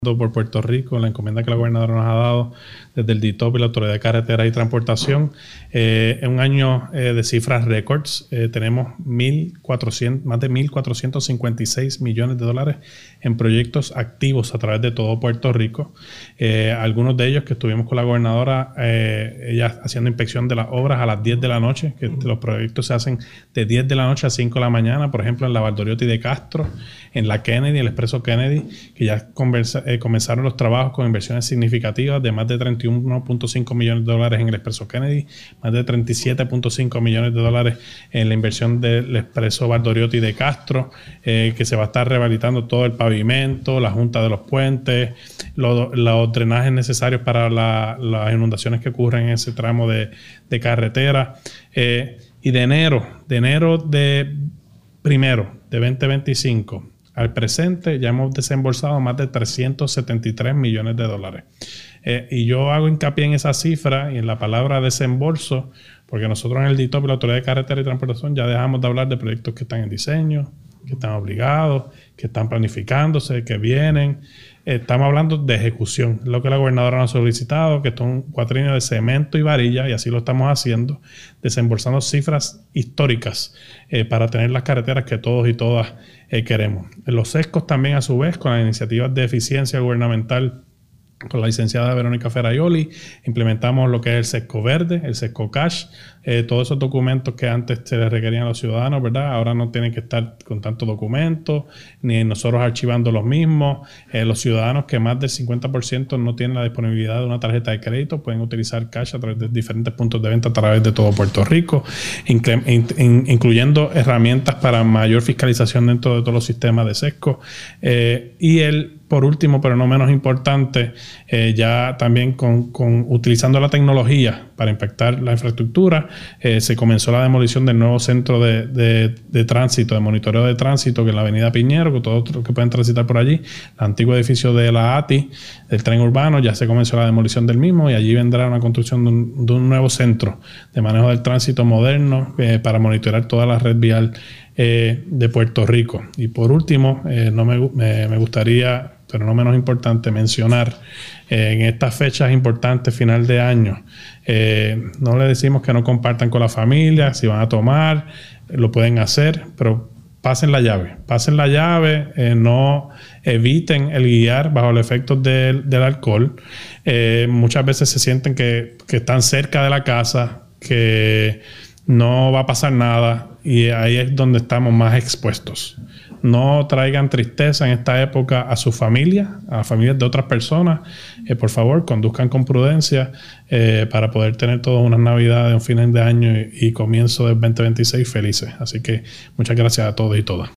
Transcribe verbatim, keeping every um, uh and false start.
por Puerto Rico, la encomienda que la gobernadora nos ha dado desde el D I T O P y la Autoridad de Carretera y Transportación. Eh, en un año eh, de cifras récords, eh, tenemos mil cuatrocientos, más de mil cuatrocientos cincuenta y seis millones de dólares en proyectos activos a través de todo Puerto Rico. Eh, algunos de ellos que estuvimos con la gobernadora, eh, ella haciendo inspección de las obras a las diez de la noche, que los proyectos se hacen de diez de la noche a cinco de la mañana, por ejemplo, en la Valdoriotti de Castro, en la Kennedy, el Expreso Kennedy, que ya conversa, eh, comenzaron los trabajos con inversiones significativas de más de treinta y uno punto cinco millones de dólares en el Expreso Kennedy, más de treinta y siete punto cinco millones de dólares en la inversión del Expreso Valdoriotti de Castro, eh, que se va a estar rehabilitando todo el pavimento, la junta de los puentes, lo, los drenajes necesarios para la, las inundaciones que ocurren en ese tramo de, de carretera. Eh, y de enero, de enero de primero de veinte veinticinco al presente ya hemos desembolsado más de trescientos setenta y tres millones de dólares. Eh, y yo hago hincapié en esa cifra y en la palabra desembolso, porque nosotros en el D I T O P y la Autoridad de Carretera y Transportación ya dejamos de hablar de proyectos que están en diseño, que están obligados, que están planificándose, que vienen. Eh, estamos hablando de ejecución, lo que la gobernadora nos ha solicitado, que esto es un cuatrienio de cemento y varilla, y así lo estamos haciendo, desembolsando cifras históricas eh, para tener las carreteras que todos y todas eh, queremos. En los sescos también, a su vez, con las iniciativas de eficiencia gubernamental, con la licenciada Verónica Ferraioli, implementamos lo que es el Sesco Verde, el Sesco Cash, eh, todos esos documentos que antes se les requerían a los ciudadanos, ¿verdad? Ahora no tienen que estar con tantos documentos, ni nosotros archivando los mismos. Eh, los ciudadanos que más del cincuenta por ciento no tienen la disponibilidad de una tarjeta de crédito pueden utilizar Cash a través de diferentes puntos de venta a través de todo Puerto Rico, inclu in incluyendo herramientas para mayor fiscalización dentro de todos los sistemas de Sesco. Eh, y el Por último, pero no menos importante, eh, ya también con, con utilizando la tecnología para impactar la infraestructura, eh, se comenzó la demolición del nuevo centro de, de, de tránsito, de monitoreo de tránsito, que es la avenida Piñero, que todos los que pueden transitar por allí, el antiguo edificio de la A T I, del tren urbano, ya se comenzó la demolición del mismo y allí vendrá una construcción de un, de un nuevo centro de manejo del tránsito moderno eh, para monitorear toda la red vial eh, de Puerto Rico. Y por último, eh, no me, me, me gustaría, pero no menos importante, mencionar eh, en estas fechas importantes, final de año, eh, no le decimos que no compartan con la familia, si van a tomar, lo pueden hacer, pero pasen la llave, pasen la llave, eh, no eviten el guiar bajo los efectos del, del alcohol. Eh, muchas veces se sienten que, que están cerca de la casa, que no va a pasar nada, y ahí es donde estamos más expuestos. No traigan tristeza en esta época a su familia, a las familias de otras personas. Eh, por favor, conduzcan con prudencia eh, para poder tener todas unas navidades, un final de año y, y comienzo del veinte veintiséis felices. Así que muchas gracias a todos y todas.